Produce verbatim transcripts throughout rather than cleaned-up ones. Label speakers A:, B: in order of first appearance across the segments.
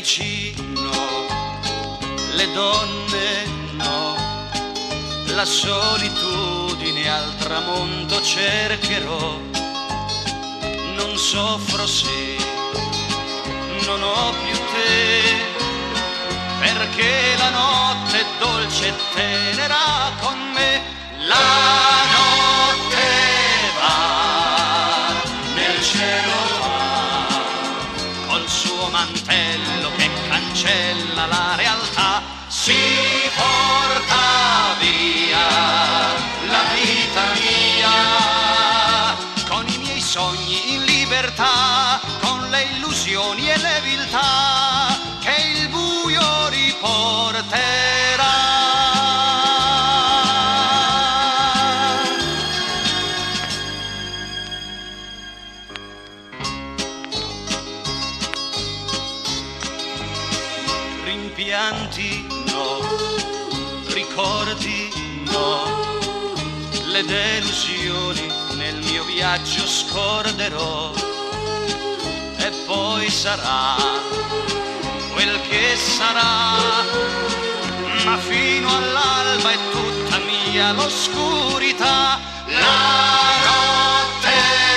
A: amici no, le donne no, la solitudine al tramonto cercherò. Non soffro se non ho più te, perché la notte è dolce e tenera con me. La notte va nel cielo, va col suo mantello che cancella la realtà, si porta via la vita mia, con i miei sogni in libertà, con le illusioni e le viltà che il buio riporterà. Rimpianti no, ricordi no, le delusioni nel mio viaggio scorderò, e poi sarà quel che sarà, ma fino all'alba è tutta mia l'oscurità. La notte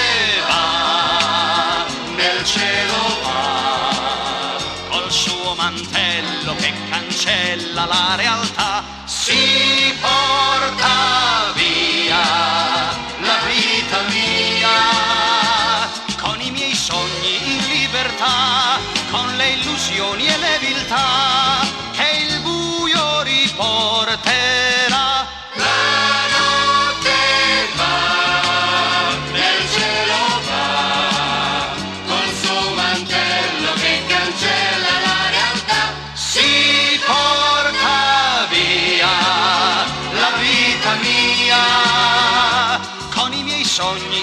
A: va nel cielo, va col suo mantello che cancella la realtà, si porta via la vita mia, con i miei sogni in libertà, con le illusioni e le viltà che il buio riporterà.
B: La notte va nel cielo, va col suo mantello che cancella la realtà,
A: Si porta via la vita mia, con i miei sogni